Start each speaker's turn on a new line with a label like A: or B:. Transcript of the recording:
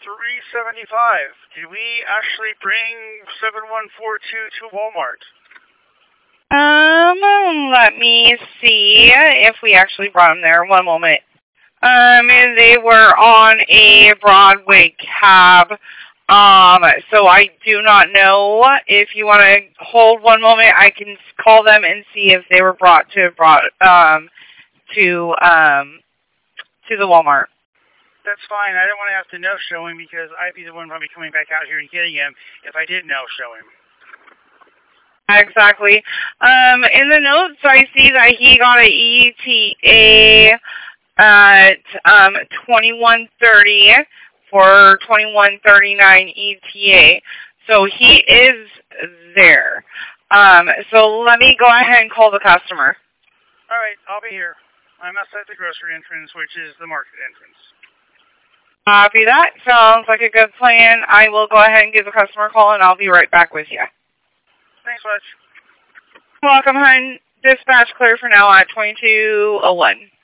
A: 375. Did we actually bring 7142 to Walmart?
B: Let me see if we actually brought them there. One moment. They were on a Broadway cab. So I do not know. If you want to hold one moment, I can call them and see if they were brought to the Walmart.
A: That's fine. I don't want to have to no-show him because I'd be the one probably coming back out here and getting him if I did no-show him.
B: Exactly. In the notes, I see that he got an ETA at 21:30 for 21:39 ETA. So he is there. So let me go ahead and call the customer.
A: All right, I'll be here. I'm outside the grocery entrance, which is the market entrance.
B: Copy that. Sounds like a good plan. I will go ahead and give the customer a call, and I'll be right back with you.
A: Thanks much.
B: Welcome, hon. Dispatch clear for now at 22:01.